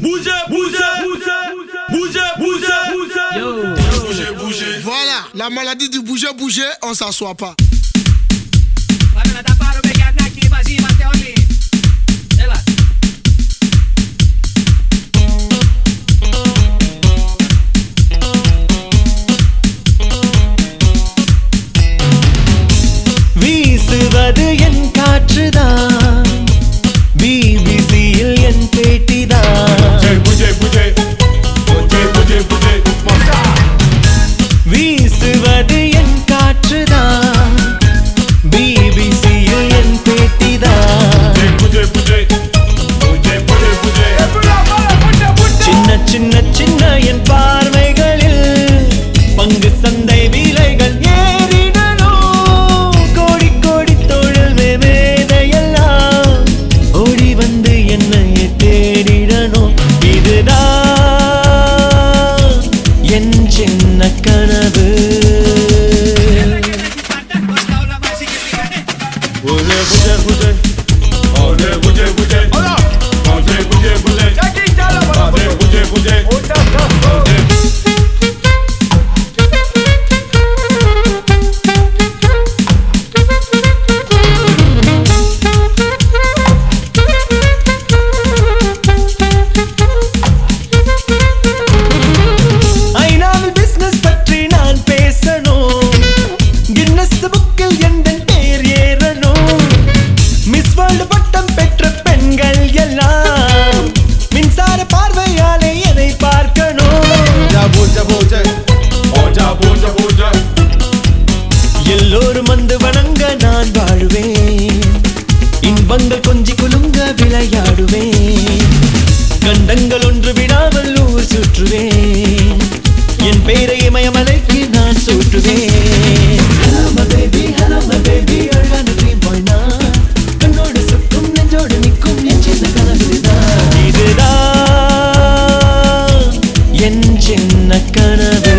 Voilà, la maladie du bouger, on s'assoit pas. வீசுவது என் காற்றுதான், பிபிசியில் என் பேட்டிதான். வீசுவது என் காற்றுதான், பிபிசியில் என் பேட்டிதான். சின்ன சின்ன சின்ன என் பார்வைகளில் பங்கு சந்தை விலைகள் ஏறிடணும். கோடி கோடி தொழில் மேதையெல்லாம் ஓடி வந்து என்னை தேடிடணும். இதுதான் என் சின்ன கனவு. ஐநாவில் பிசினஸ் பற்றி நான் பேசணும். கின்னஸ் புக்கில் என் பெயர் ஏறணும். மிஸ் வேர்ல்டு பட்டம் பெற்ற பெண்கள் எல்லாம் மின்சார பார்வையாலே எதை பார்க்கணும். எல்லோரும் வந்து வணங்க நான் வாழுவேன். இன்பங்கள் கொஞ்சி குலுங்க விளையாடுவேன். கண்டங்கள் ஒன்று விடாமல் ஊர் சுற்றுவேன். என் பெயரை இமயமலைக்கு நான் சூட்டுவேன். Hello my baby, hello my baby, அழகான dream boy நான். கண்ணோடு சுற்றும் நெஞ்சோடு நிற்கும் என் சின்ன கனவுதான். இதுதான் என் சின்ன கனவு.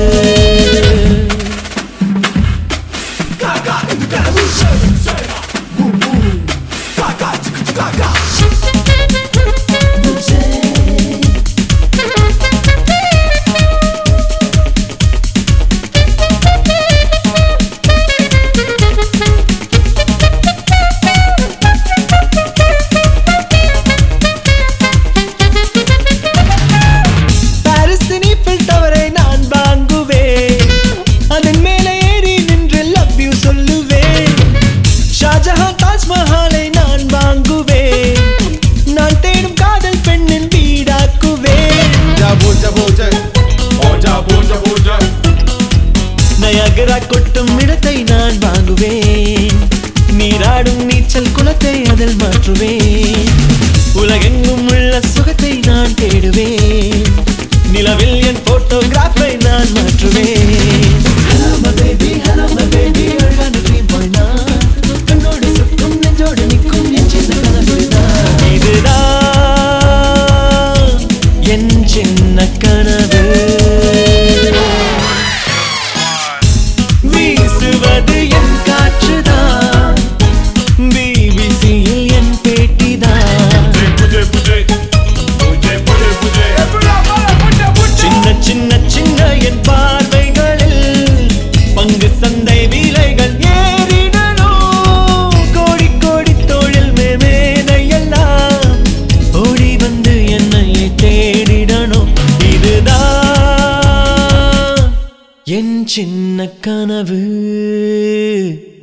பாரிஸின் ஈஃபில் டவரை நான் வாங்குவேன். அதன் மேலே ஏறி நின்று லவ் யூ சொல்லுவேன். ஷாஜஹான் தாஜ்மஹாலை நான் வாங்குவேன். நான் தேடும் காதல் பெண்ணின் வீடாக்குவேன். நயகரா கொட்டும் இடத்தை நான் வாங்குவேன். நீராடும் நீச்சல் குளத்தை அதில் மாற்றுவேன். உலகெங்கும் உள்ள சுகத்தை நான் தேடுவேன். நிலவில் என் போட்டோகிராஃபை நான் மாற்றுவேன். Hello my baby, hello my baby, அழகான dream boy நான். கண்ணோடு சுற்றும் நெஞ்சோடு நிற்கும் என் சின்ன கனவுதான். இதுதான் என் சின்ன கனவு. வீசுவது என் காற்றுதான், பிபிசியில் என் பேட்டிதான். சின்ன சின்ன சின்ன என் பார்வைகளில் பங்கு சந்தை விலைகள் ஏறிடணும். கோடி கோடி தொழில் மேதையெல்லாம் ஓடி வந்து என்னை தேடிடணும். இதுதான் என் சின்ன கனவு.